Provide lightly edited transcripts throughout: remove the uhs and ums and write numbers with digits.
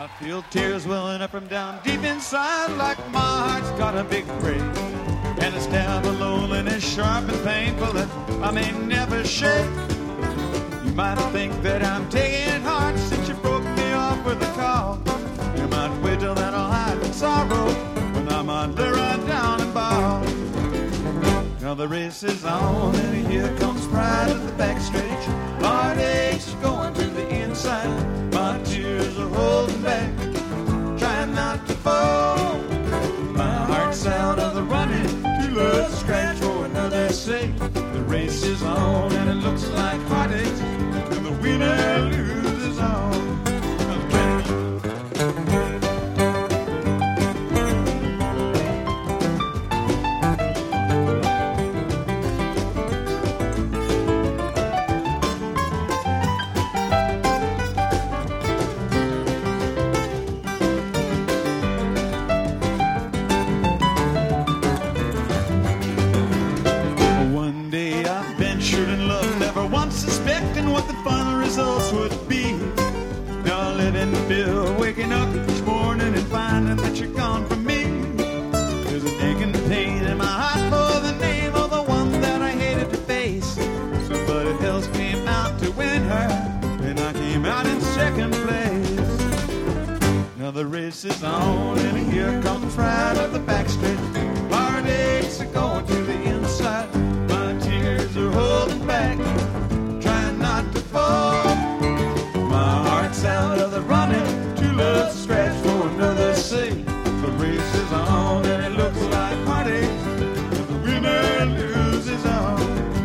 I feel tears welling up from down deep inside, like my heart's got a big break. And a stab of loneliness sharp and painful that I may never shake. You might think that I'm taking it hard since you broke me off with a call. You might wait till that I'll hide in sorrow when I'm under run down and ball. Now the race is on and here comes pride at the backstretch. Heartaches going to the inside. My tears are holding back, trying not to fall. My heart's out of the running, too low to scratch for another sake. The race is on and it looks like heartaches, and the winner loses all. Suspecting what the final results would be. Now I live in fear, waking up each morning and finding that you're gone from me. There's an aching pain in my heart for the name of the one that I hated to face. Somebody else came out to win her, and I came out in second place. Now the race is on, and here comes pride of the backstretch. Heartaches are going to the inside. My tears are holding back, not to fall. My heart's out of the running, too low to scratch for another sake. The race is on and it looks like heartache, and the winner loses all.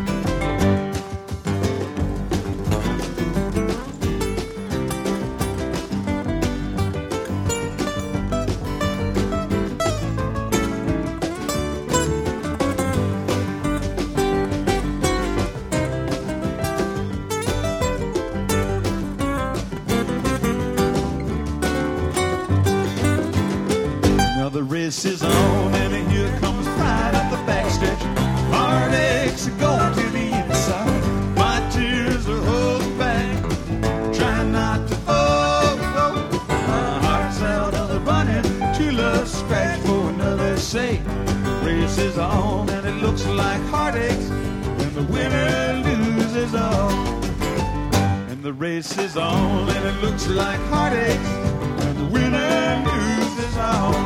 The race is on and here comes pride at the backstretch. Heartaches are going to the inside. My tears are holding back, trying not to fall. My heart's out of the running, too low to scratch for another sake. The race is on and it looks like heartaches, and the winner loses all. And the race is on and it looks like heartaches, and the winner loses all.